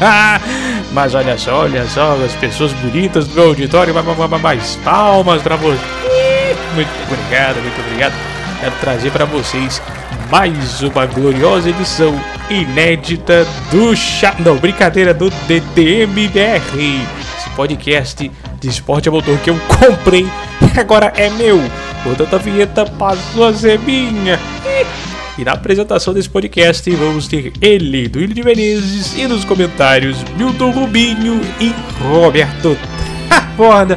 Mas olha só, as pessoas bonitas do meu auditório, mais palmas pra você. Muito obrigado. Quero trazer pra vocês mais uma gloriosa edição inédita do do DTMBR. Esse podcast de esporte a motor que eu comprei e agora é meu. Portanto, a vinheta passou a ser minha. E na apresentação desse podcast vamos ter ele, Duílio de Menezes, e nos comentários Milton Rubinho e Roberto Taborda.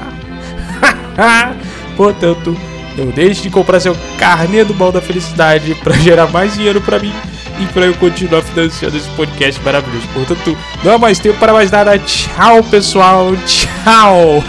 Portanto, não deixe de comprar seu carnê do Baú da Felicidade para gerar mais dinheiro para mim e para eu continuar financiando esse podcast maravilhoso. Portanto, não há mais tempo para mais nada. Tchau, pessoal. Tchau.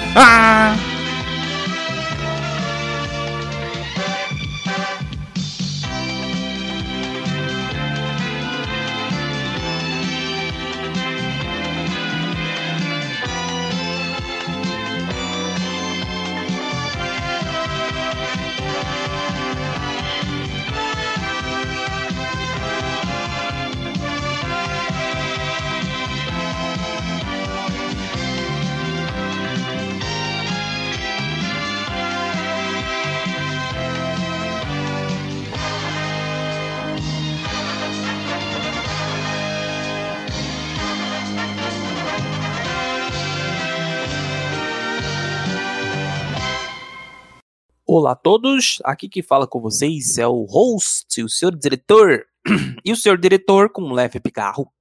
Olá a todos, aqui que fala com vocês é o host, o senhor diretor, e o senhor diretor com um leve picarro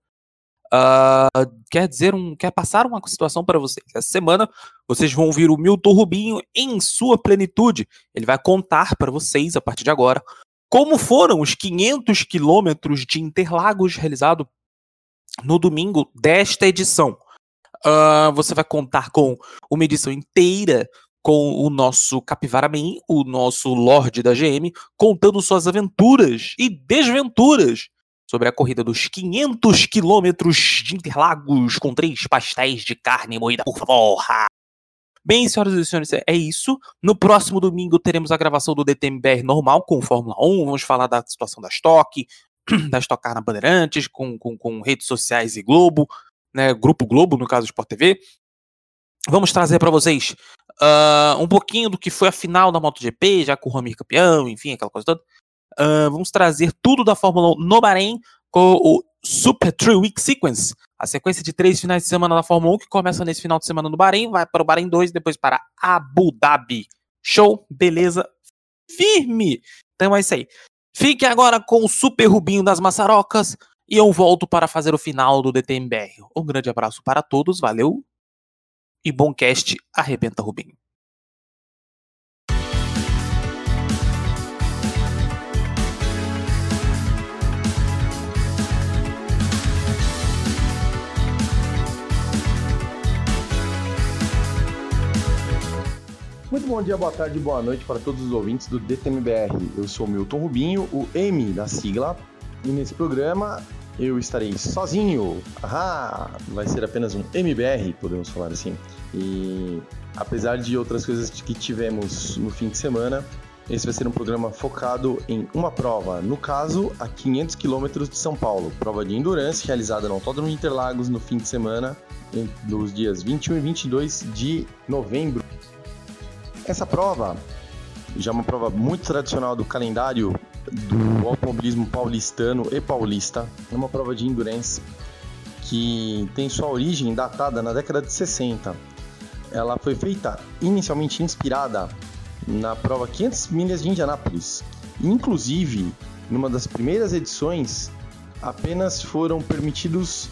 quer passar uma situação para vocês. Essa semana vocês vão ouvir o Milton Rubinho em sua plenitude. Ele vai contar para vocês, a partir de agora, como foram os 500 quilômetros de Interlagos realizado no domingo desta edição. Você vai contar com uma edição inteira com o nosso Capivara Man, o nosso Lorde da GM, contando suas aventuras e desventuras sobre a corrida dos 500 quilômetros de Interlagos com 3 pastéis de carne moída, por favor. Bem, senhoras e senhores, é isso. No próximo domingo teremos a gravação do DTMBR normal com Fórmula 1. Vamos falar da situação da Stock Car na Bandeirantes, com redes sociais e Globo, né, Grupo Globo, no caso do Sport TV. Vamos trazer para vocês um pouquinho do que foi a final da MotoGP, já com o Ramir campeão, enfim, aquela coisa toda. Vamos trazer tudo da Fórmula 1 no Bahrein com o Super 3-Week Sequence, a sequência de 3 finais de semana da Fórmula 1 que começa nesse final de semana no Bahrein, vai para o Bahrein 2 e depois para Abu Dhabi. Show? Beleza? Firme! Então é isso aí. Fique agora com o Super Rubinho das Maçarocas e eu volto para fazer o final do DTMBR. Um grande abraço para todos, valeu! E bom cast, arrebenta Rubinho. Muito bom dia, boa tarde, boa noite para todos os ouvintes do DTMBR. Eu sou o Milton Rubinho, o M da sigla, e nesse programa eu estarei sozinho. Vai ser apenas um MBR, podemos falar assim. E apesar de outras coisas que tivemos no fim de semana, esse vai ser um programa focado em uma prova, no caso, a 500 km de São Paulo, prova de endurance realizada no Autódromo de Interlagos no fim de semana, nos dias 21 e 22 de novembro. Essa prova, já uma prova muito tradicional do calendário do automobilismo paulistano e paulista, é uma prova de endurance que tem sua origem datada na década de 60. Ela foi feita inicialmente inspirada na prova 500 milhas de Indianápolis. Inclusive, numa das primeiras edições, apenas foram permitidos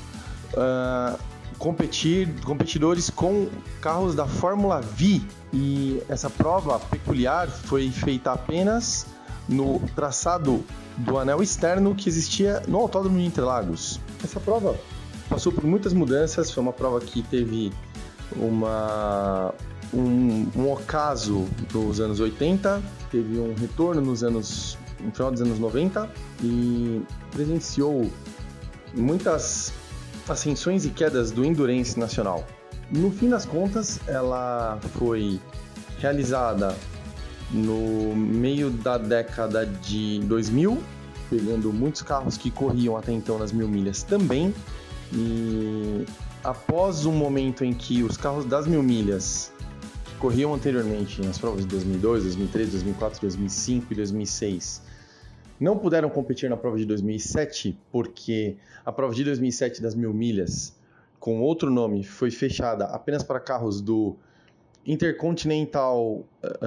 competidores com carros da Fórmula V. E essa prova peculiar foi feita apenas no traçado do anel externo que existia no Autódromo de Interlagos. Essa prova passou por muitas mudanças, foi uma prova que teve um ocaso nos anos 80, teve um retorno no final dos anos 90 e presenciou muitas ascensões e quedas do endurance nacional. No fim das contas, ela foi realizada no meio da década de 2000, pegando muitos carros que corriam até então nas 1000 milhas também, E após um momento em que os carros das 1000 milhas que corriam anteriormente nas provas de 2002, 2003, 2004, 2005 e 2006 não puderam competir na prova de 2007 porque a prova de 2007 das 1000 milhas, com outro nome, foi fechada apenas para carros do Intercontinental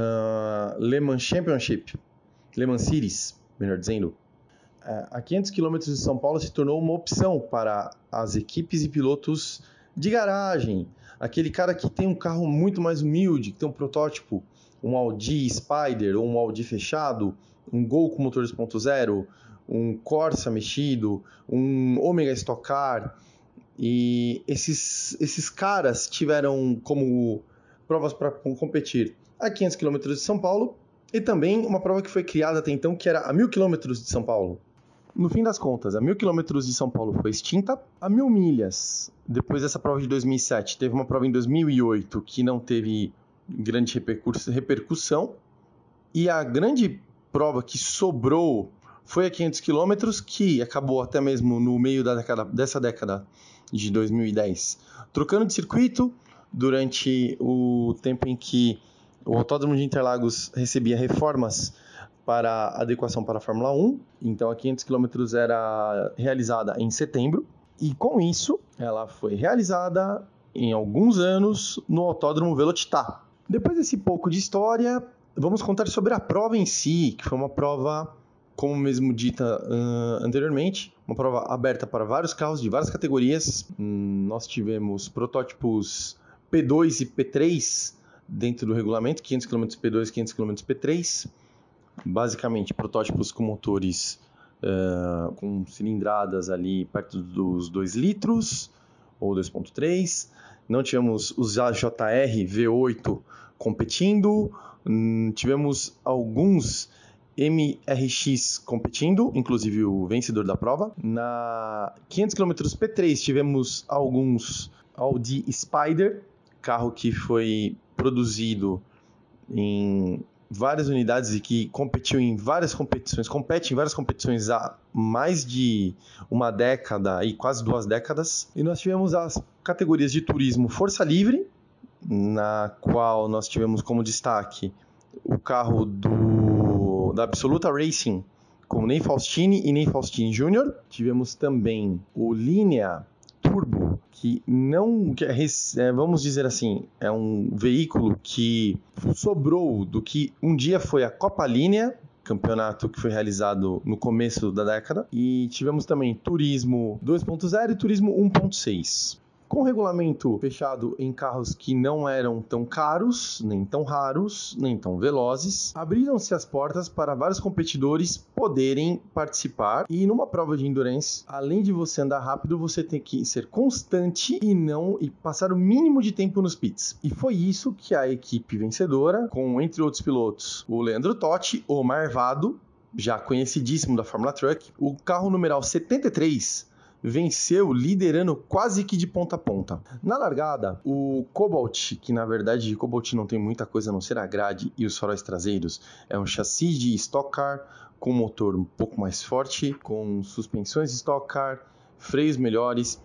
Le Mans Championship, Le Mans Series, melhor dizendo. A 500 km de São Paulo se tornou uma opção para as equipes e pilotos de garagem. Aquele cara que tem um carro muito mais humilde, que tem um protótipo, um Audi Spider ou um Audi fechado, um Gol com motor 2.0, um Corsa mexido, um Omega Stock Car. E esses caras tiveram como provas para competir a 500 km de São Paulo e também uma prova que foi criada até então, que era a 1000 km de São Paulo. No fim das contas, a 1000 km de São Paulo foi extinta. A 1000 milhas, depois dessa prova de 2007, teve uma prova em 2008 que não teve grande repercussão. E a grande prova que sobrou foi a 500 km, que acabou até mesmo no meio dessa década de 2010, trocando de circuito durante o tempo em que o Autódromo de Interlagos recebia reformas para adequação para a Fórmula 1. Então a 500 km era realizada em setembro, e com isso ela foi realizada em alguns anos no Autódromo Velocitar. Depois desse pouco de história, vamos contar sobre a prova em si, que foi uma prova, como mesmo dita anteriormente, uma prova aberta para vários carros de várias categorias. Nós tivemos protótipos P2 e P3 dentro do regulamento, 500 km P2 e 500 km P3. Basicamente, protótipos com motores com cilindradas ali perto dos 2 litros ou 2.3. Não tivemos os AJR V8 competindo. Tivemos alguns MRX competindo, inclusive o vencedor da prova. Na 500 km P3 tivemos alguns Audi Spider, carro que foi produzido em várias unidades e que competiu em várias competições, compete em várias competições há mais de uma década e quase 2 décadas. E nós tivemos as categorias de turismo Força Livre, na qual nós tivemos como destaque o carro da Absoluta Racing, com Ney Faustini e Ney Faustini Jr. Tivemos também o Linea Turbo, que vamos dizer assim, é um veículo que sobrou do que um dia foi a Copa Linea, campeonato que foi realizado no começo da década. E tivemos também Turismo 2.0 e Turismo 1.6. Com regulamento fechado em carros que não eram tão caros, nem tão raros, nem tão velozes, abriram-se as portas para vários competidores poderem participar. E numa prova de endurance, além de você andar rápido, você tem que ser constante e passar o mínimo de tempo nos pits. E foi isso que a equipe vencedora, com entre outros pilotos o Leandro Totti, o Marvado, já conhecidíssimo da Fórmula Truck, o carro numeral 73, venceu liderando quase que de ponta a ponta. Na largada, o Cobalt, que na verdade de Cobalt não tem muita coisa a não ser a grade e os faróis traseiros, é um chassi de Stock Car com motor um pouco mais forte, com suspensões de Stock Car, freios melhores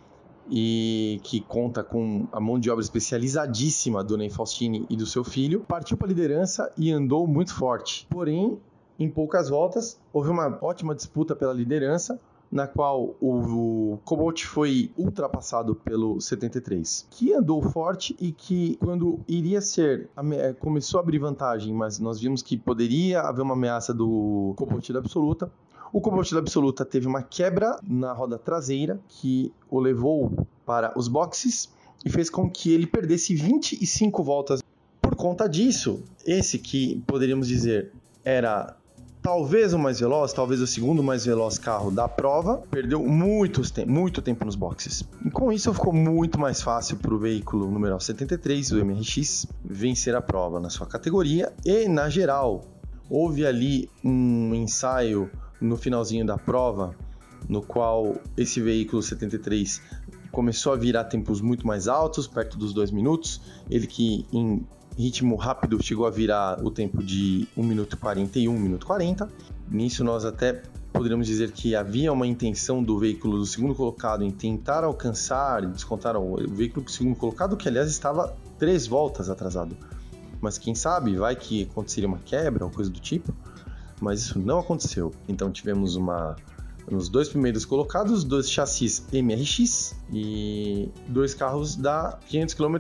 e que conta com a mão de obra especializadíssima do Ney Faustini e do seu filho. Partiu para a liderança e andou muito forte. Porém, em poucas voltas, houve uma ótima disputa pela liderança, na qual o Cobalt foi ultrapassado pelo 73, que andou forte e que, quando começou a abrir vantagem, mas nós vimos que poderia haver uma ameaça do Cobalt da Absoluta. O Cobalt da Absoluta teve uma quebra na roda traseira que o levou para os boxes e fez com que ele perdesse 25 voltas. Por conta disso, esse que poderíamos dizer era talvez o mais veloz, talvez o segundo mais veloz carro da prova, perdeu muito tempo nos boxes. E com isso ficou muito mais fácil para o veículo número 73, o MRX, vencer a prova na sua categoria. E na geral, houve ali um ensaio no finalzinho da prova, no qual esse veículo 73 começou a virar tempos muito mais altos, perto dos 2 minutos. Ele que em ritmo rápido chegou a virar o tempo de 1 minuto 41, 1 minuto 40. Nisso nós até poderíamos dizer que havia uma intenção do veículo do segundo colocado em tentar alcançar e descontar o veículo do segundo colocado, que aliás estava 3 voltas atrasado. Mas quem sabe, vai que aconteceria uma quebra ou coisa do tipo, mas isso não aconteceu. Então tivemos nos 2 primeiros colocados, 2 chassis MRX e 2 carros da 500 km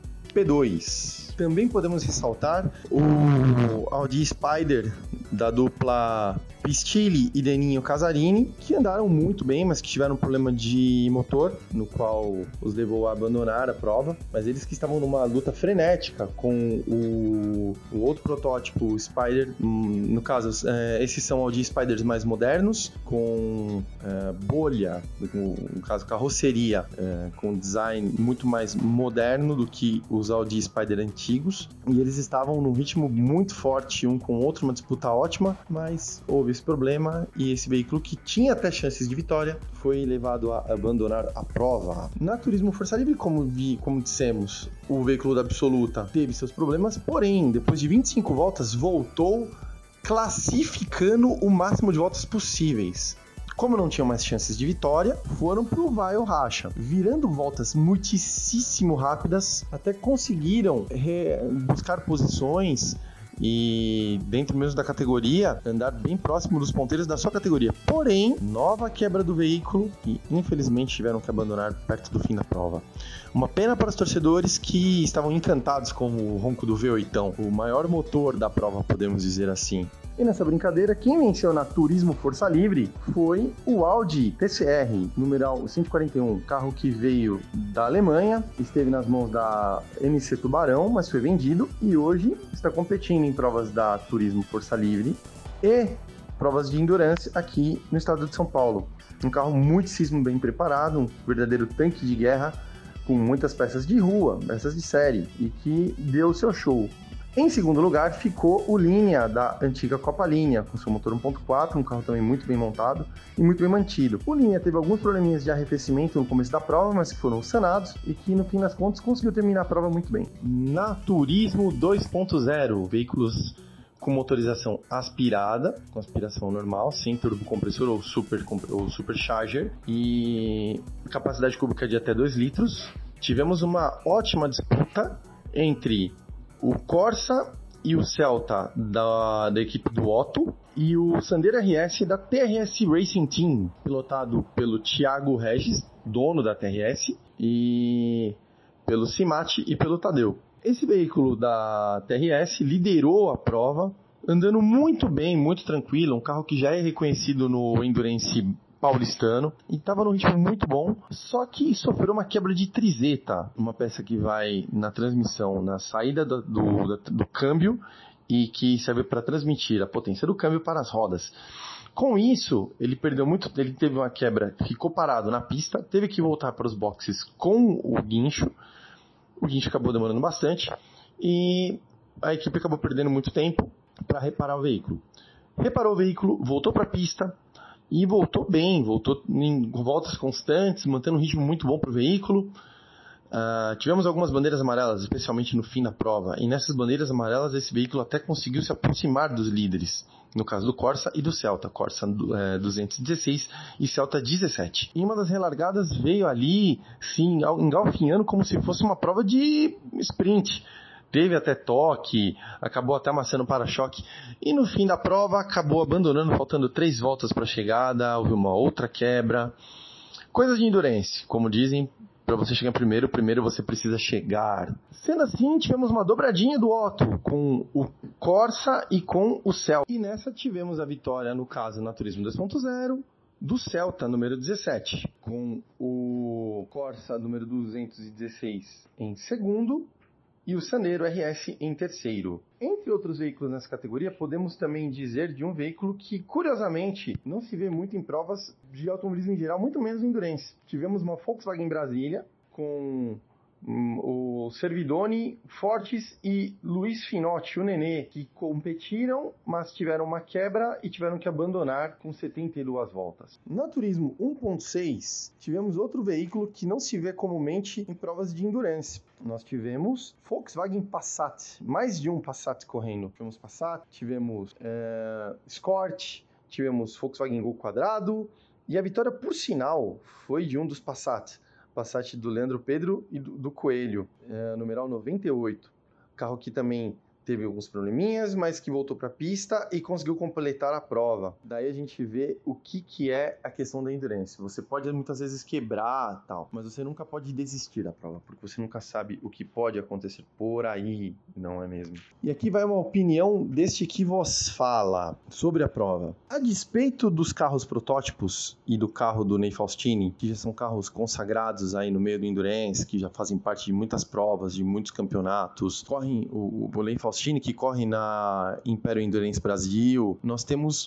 P2. Também podemos ressaltar o Audi Spider da dupla Pistilli e Deninho Casarini, que andaram muito bem, mas que tiveram um problema de motor, no qual os levou a abandonar a prova. Mas eles que estavam numa luta frenética com o outro protótipo, o Spider. No caso, esses são Audi Spiders mais modernos, com bolha, no caso carroceria, com design muito mais moderno do que os Audi Spider antigos. E eles estavam num ritmo muito forte um com o outro, uma disputa ótima, mas houve esse problema e esse veículo, que tinha até chances de vitória, foi levado a abandonar a prova. Na Turismo Força Livre, como dissemos, o veículo da Absoluta teve seus problemas, porém, depois de 25 voltas, voltou classificando o máximo de voltas possíveis. Como não tinham mais chances de vitória, foram pro vai ou racha, virando voltas muitíssimo rápidas, até conseguiram buscar posições e dentro mesmo da categoria, andar bem próximo dos ponteiros da sua categoria. Porém, nova quebra do veículo e infelizmente tiveram que abandonar perto do fim da prova. Uma pena para os torcedores que estavam encantados com o ronco do V8, o maior motor da prova, podemos dizer assim. E nessa brincadeira, quem venceu na Turismo Força Livre foi o Audi TCR, numeral 141, carro que veio da Alemanha, esteve nas mãos da MC Tubarão, mas foi vendido e hoje está competindo em provas da Turismo Força Livre e provas de endurance aqui no estado de São Paulo. Um carro muitíssimo bem preparado, um verdadeiro tanque de guerra, com muitas peças de rua, peças de série, e que deu seu show. Em segundo lugar ficou o Linea, da antiga Copa Linea, com seu motor 1.4, um carro também muito bem montado e muito bem mantido. O Linea teve alguns probleminhas de arrefecimento no começo da prova, mas que foram sanados e que no fim das contas conseguiu terminar a prova muito bem. Na Turismo 2.0, veículos com motorização aspirada, com aspiração normal, sem turbocompressor ou supercharger e capacidade cúbica de até 2 litros. Tivemos uma ótima disputa entre o Corsa e o Celta da equipe do Otto e o Sandero RS da TRS Racing Team, pilotado pelo Thiago Regis, dono da TRS, e pelo Cimati e pelo Tadeu. Esse veículo da TRS liderou a prova, andando muito bem, muito tranquilo, um carro que já é reconhecido no Endurance paulistano, e estava num ritmo muito bom, só que sofreu uma quebra de trizeta, uma peça que vai na transmissão, na saída do câmbio, e que serve para transmitir a potência do câmbio para as rodas. Com isso, ele teve uma quebra, ficou parado na pista, teve que voltar para os boxes com o guincho acabou demorando bastante, e a equipe acabou perdendo muito tempo para reparar o veículo. Reparou o veículo, voltou para a pista, e voltou bem, voltou em voltas constantes, mantendo um ritmo muito bom para o veículo. Tivemos algumas bandeiras amarelas, especialmente no fim da prova, e nessas bandeiras amarelas esse veículo até conseguiu se aproximar dos líderes, no caso do Corsa e do Celta, Corsa 216 e Celta 17. E uma das relargadas veio ali, sim, engalfinhando como se fosse uma prova de sprint. Teve até toque, acabou até amassando o para-choque, e no fim da prova acabou abandonando, faltando 3 voltas para a chegada, houve uma outra quebra. Coisas de endurance, como dizem, para você chegar primeiro você precisa chegar. Sendo assim, tivemos uma dobradinha do Otto, com o Corsa e com o Celta. E nessa tivemos a vitória, no caso, na Turismo 2.0, do Celta, número 17, com o Corsa, número 216, em segundo, e o Sandero RS em terceiro. Entre outros veículos nessa categoria, podemos também dizer de um veículo que, curiosamente, não se vê muito em provas de automobilismo em geral, muito menos em endurance. Tivemos uma Volkswagen Brasília com o Servidoni, Fortes e Luiz Finotti, o Nenê, que competiram, mas tiveram uma quebra e tiveram que abandonar com 72 voltas. Na Turismo 1.6, tivemos outro veículo que não se vê comumente em provas de endurance. Nós tivemos Volkswagen Passat, mais de um Passat correndo. Tivemos Passat, tivemos Escort, tivemos Volkswagen Gol quadrado, e a vitória, por sinal, foi de um dos Passat do Leandro Pedro e do Coelho, numeral 98. Carro que também teve alguns probleminhas, mas que voltou para a pista e conseguiu completar a prova. Daí a gente vê o que é a questão da endurance. Você pode muitas vezes quebrar tal, mas você nunca pode desistir da prova, porque você nunca sabe o que pode acontecer por aí, não é mesmo? E aqui vai uma opinião deste que vos fala sobre a prova. A despeito dos carros protótipos e do carro do Ney Faustini, que já são carros consagrados aí no meio do endurance, que já fazem parte de muitas provas, de muitos campeonatos, correm o Ney Faustini, que corre na Império Endurance Brasil, nós temos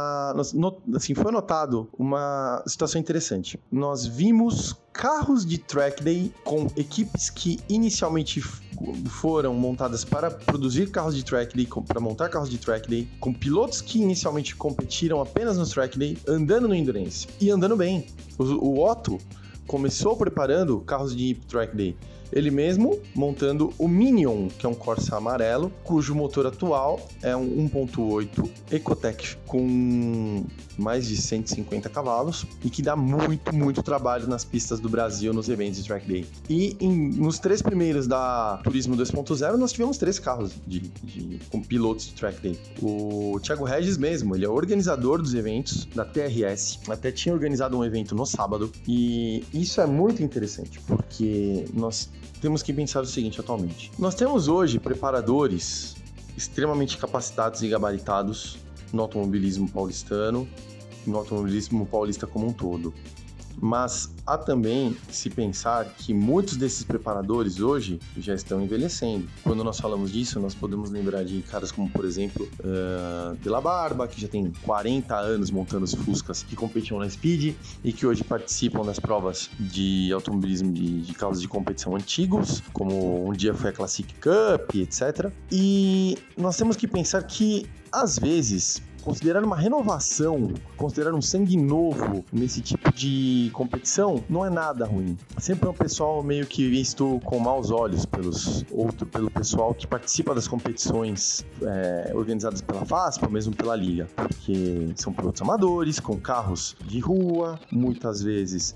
foi notado uma situação interessante. Nós vimos carros de track day com equipes que inicialmente foram montadas para produzir carros de track day, para montar carros de track day, com pilotos que inicialmente competiram apenas no track day, andando no endurance e andando bem. O Otto começou preparando carros de track day. Ele mesmo montando o Minion, que é um Corsa amarelo, cujo motor atual é um 1.8 Ecotec com mais de 150 cavalos e que dá muito trabalho nas pistas do Brasil, nos eventos de track day. E nos 3 primeiros da Turismo 2.0 nós tivemos 3 carros com pilotos de track day. O Thiago Regis mesmo, ele é organizador dos eventos da TRS, até tinha organizado um evento no sábado, e isso é muito interessante, porque nós temos que pensar o seguinte atualmente. Nós temos hoje preparadores extremamente capacitados e gabaritados no automobilismo paulistano, no automobilismo paulista como um todo. Mas há também se pensar que muitos desses preparadores hoje já estão envelhecendo. Quando nós falamos disso, nós podemos lembrar de caras como, por exemplo, De La Barba, que já tem 40 anos montando os Fuscas que competiam na Speed e que hoje participam das provas de automobilismo de carros de competição antigos, como um dia foi a Classic Cup, etc. E nós temos que pensar que, às vezes, considerar uma renovação, considerar um sangue novo nesse tipo de competição não é nada ruim. Sempre é um pessoal meio que visto com maus olhos pelo pessoal que participa das competições organizadas pela FASP ou mesmo pela Liga, porque são pilotos amadores, com carros de rua, muitas vezes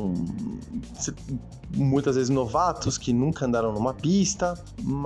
novatos que nunca andaram numa pista,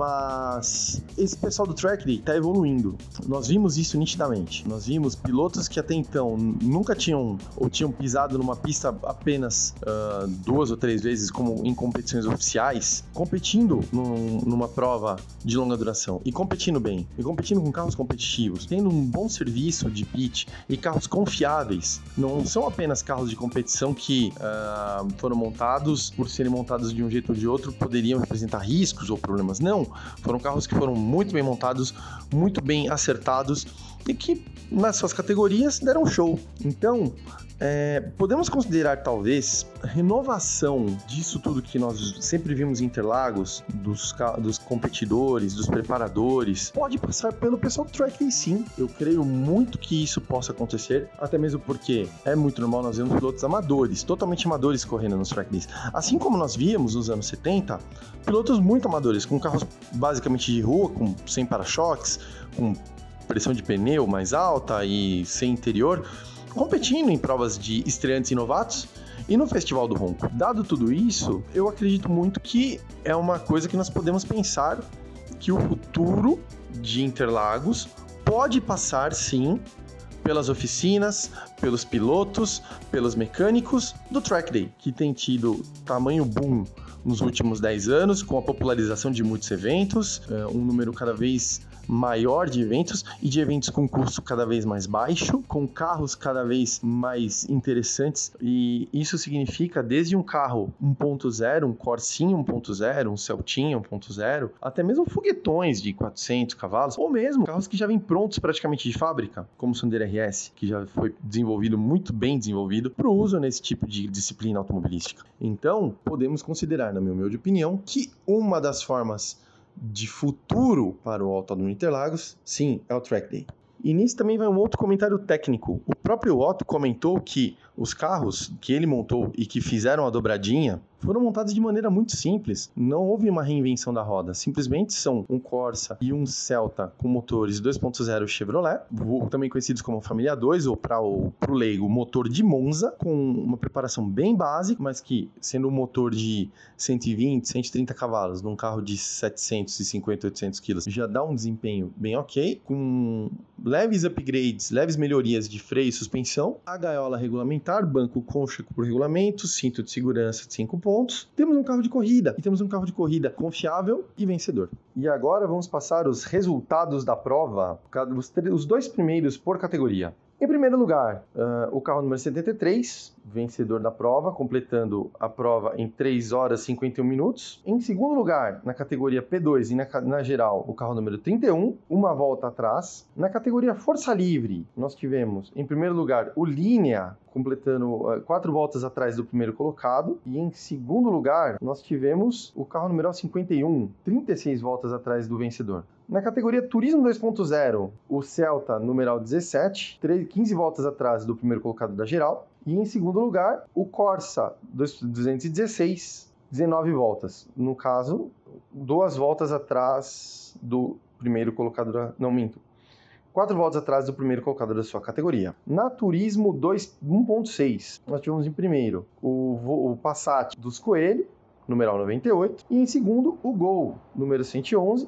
mas esse pessoal do track day está evoluindo. Nós vimos isso nitidamente. Nós vimos pilotos que até então nunca tinham pisado numa pista apenas 2 ou 3 vezes, como em competições oficiais, competindo numa prova de longa duração e competindo bem, e competindo com carros competitivos, tendo um bom serviço de pit e carros confiáveis. Não são apenas carros de competição que foram montados por serem montados de um jeito ou de outro, poderiam representar riscos ou problemas. Não, foram carros que foram muito bem montados, muito bem acertados e que nas suas categorias deram show. Então, podemos considerar talvez a renovação disso tudo que nós sempre vimos em Interlagos, dos competidores, dos preparadores, pode passar pelo pessoal do track day, sim. Eu creio muito que isso possa acontecer, até mesmo porque é muito normal nós vermos pilotos amadores, totalmente amadores correndo nos track days. Assim como nós víamos nos anos 70, pilotos muito amadores, com carros basicamente de rua, sem para-choques, com pressão de pneu mais alta e sem interior, competindo em provas de estreantes e novatos e no Festival do Ronco. Dado tudo isso, eu acredito muito que é uma coisa que nós podemos pensar que o futuro de Interlagos pode passar, sim, pelas oficinas, pelos pilotos, pelos mecânicos do Track Day, que tem tido tamanho boom nos últimos 10 anos, com a popularização de muitos eventos, um número cada vez maior de eventos e de eventos com custo cada vez mais baixo, com carros cada vez mais interessantes, e isso significa desde um carro 1.0, um Corsinha 1.0, um Celtinha 1.0, até mesmo foguetões de 400 cavalos, ou mesmo carros que já vêm prontos praticamente de fábrica, como o Sandero RS, que já foi desenvolvido, muito bem desenvolvido, para o uso nesse tipo de disciplina automobilística. Então, podemos considerar, na minha humilde opinião, que uma das formas de futuro para o Autódromo Interlagos, sim, é o Track Day. E nisso também vai um outro comentário técnico. O próprio Otto comentou que os carros que ele montou e que fizeram a dobradinha foram montados de maneira muito simples. Não houve uma reinvenção da roda. Simplesmente são um Corsa e um Celta com motores 2.0 Chevrolet, também conhecidos como Família 2, ou para o leigo, motor de Monza, com uma preparação bem básica, mas que, sendo um motor de 120, 130 cavalos, num carro de 750, 800 quilos, já dá um desempenho bem ok, com leves upgrades, leves melhorias de freio e suspensão, a gaiola regulamentar, banco concha por regulamento, cinto de segurança de 5 pontos. Temos um carro de corrida, e temos um carro de corrida confiável e vencedor. E agora vamos passar os resultados da prova, os 2 primeiros por categoria. Em primeiro lugar, o carro número 73, vencedor da prova, completando a prova em 3 horas e 51 minutos. Em segundo lugar, na categoria P2 e na geral, o carro número 31, uma volta atrás. Na categoria Força Livre, nós tivemos, em primeiro lugar, o Linea, completando 4 voltas atrás do primeiro colocado. E em segundo lugar, nós tivemos o carro número 51, 36 voltas atrás do vencedor. Na categoria Turismo 2.0, o Celta, numeral 17, 15 voltas atrás do primeiro colocado da geral. E em segundo lugar, o Corsa 216, 19 voltas. No caso, 2 voltas atrás do primeiro colocado da... Não, minto. 4 voltas atrás do primeiro colocado da sua categoria. Na Turismo 1.6, nós tivemos em primeiro o Passat dos Coelho, numeral 98, e em segundo o Gol, número 111,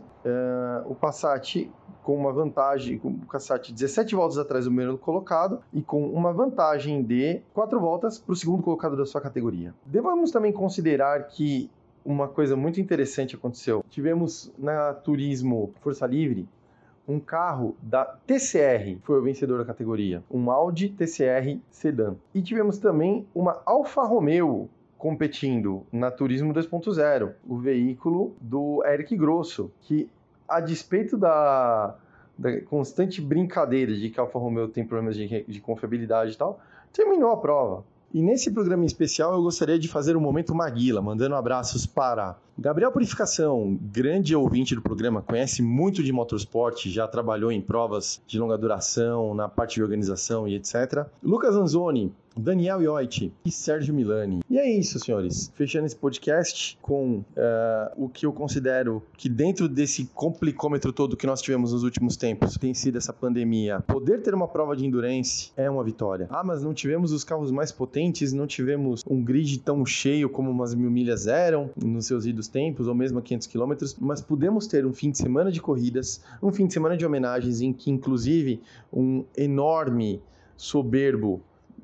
o Passat com uma vantagem, com o Passat 17 voltas atrás do primeiro colocado e com uma vantagem de 4 voltas para o segundo colocado da sua categoria. Devemos também considerar que uma coisa muito interessante aconteceu. Tivemos na Turismo Força Livre um carro da TCR, foi o vencedor da categoria, um Audi TCR Sedan. E tivemos também uma Alfa Romeo competindo na Turismo 2.0, o veículo do Eric Grosso, que, a despeito da constante brincadeira de que a Alfa Romeo tem problemas de confiabilidade e tal, terminou a prova. E nesse programa em especial eu gostaria de fazer um momento Maguila, mandando abraços para Gabriel Purificação, grande ouvinte do programa, conhece muito de motorsport, já trabalhou em provas de longa duração, na parte de organização e etc. Lucas Anzoni, Daniel Ioit e Sérgio Milani. E é isso, senhores. Fechando esse podcast com o que eu considero que dentro desse complicômetro todo que nós tivemos nos últimos tempos, tem sido essa pandemia, poder ter uma prova de endurance é uma vitória. Ah, mas não tivemos os carros mais potentes, não tivemos um grid tão cheio como umas 1000 milhas eram nos seus idos tempos, ou mesmo a 500 km, mas pudemos ter um fim de semana de corridas, um fim de semana de homenagens em que, inclusive, um enorme, soberbo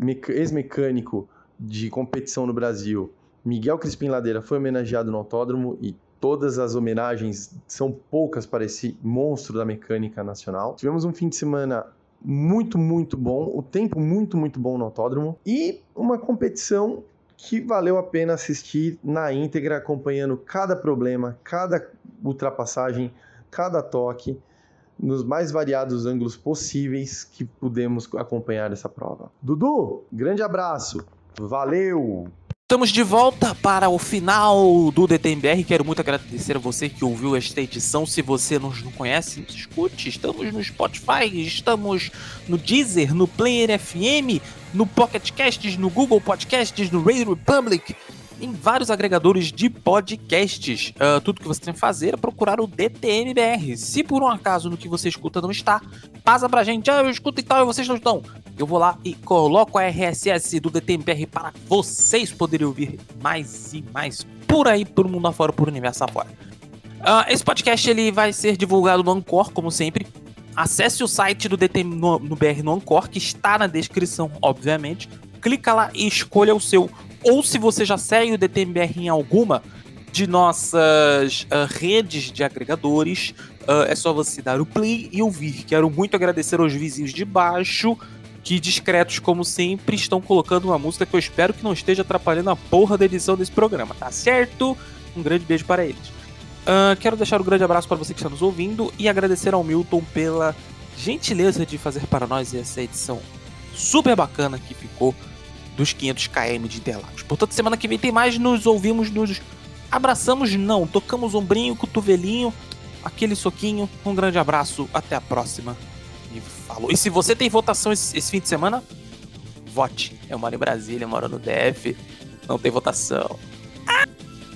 ex-mecânico de competição no Brasil, Miguel Crispim Ladeira, foi homenageado no autódromo e todas as homenagens são poucas para esse monstro da mecânica nacional. Tivemos um fim de semana muito, muito bom, o tempo muito, muito bom no autódromo e uma competição que valeu a pena assistir na íntegra, acompanhando cada problema, cada ultrapassagem, cada toque, nos mais variados ângulos possíveis que pudemos acompanhar essa prova. Dudu, grande abraço, valeu! Estamos de volta para o final do DTMBR. Quero muito agradecer a você que ouviu esta edição. Se você não conhece, escute. Estamos no Spotify, estamos no Deezer, no Player FM, no Pocket Casts, no Google Podcasts, no Radio Republic, em vários agregadores de podcasts. Tudo que você tem que fazer é procurar o DTMBR. Se por um acaso no que você escuta não está, passa pra gente. Eu escuto e tal e vocês não estão. Eu vou lá e coloco a RSS do DTMBR para vocês poderem ouvir mais e mais por aí, por mundo afora, por universo afora. Esse podcast ele vai ser divulgado no Anchor, como sempre. Acesse o site do DTMBR no Anchor, que está na descrição, obviamente. Clica lá e escolha o seu. Ou se você já segue o DTMBR em alguma de nossas redes de agregadores, é só você dar o play e ouvir. Quero muito agradecer aos vizinhos de baixo, que discretos como sempre estão colocando uma música que eu espero que não esteja atrapalhando a porra da edição desse programa, tá certo? Um grande beijo para eles. Quero deixar um grande abraço para você que está nos ouvindo e agradecer ao Milton pela gentileza de fazer para nós essa edição super bacana que ficou dos 500 km de Interlagos. Portanto, semana que vem tem mais, nos ouvimos, nos abraçamos, não, tocamos ombrinho, cotovelinho, aquele soquinho, um grande abraço, até a próxima, e falou. E se você tem votação esse fim de semana, vote. Eu moro em Brasília, eu moro no DF, não tem votação.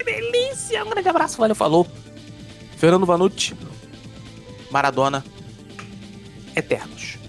que delícia! Um grande abraço, valeu, falou. Fernando Vanucci, Maradona, Eternos.